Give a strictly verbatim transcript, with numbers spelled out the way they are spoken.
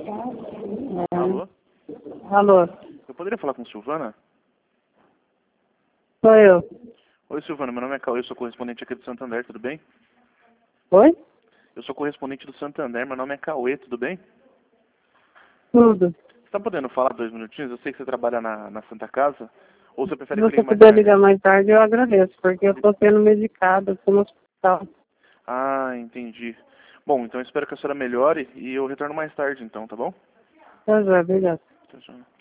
É. Alô? Alô, Eu poderia falar com Silvana? sou eu. Oi, Silvana, meu nome é Cauê, eu sou correspondente aqui do Santander, tudo bem? Oi? Eu sou correspondente do Santander, meu nome é Cauê, tudo bem? Tudo. Você tá podendo falar dois minutinhos? Eu sei que você trabalha na, na Santa Casa. Ou você Se prefere que eu você ligue mais puder tarde? ligar mais tarde, eu agradeço, porque eu estou sendo medicada, estou no hospital. Ah, entendi. Bom, então eu espero que a senhora melhore e eu retorno mais tarde então, tá bom? Pois é, obrigado. Tchau, tchau.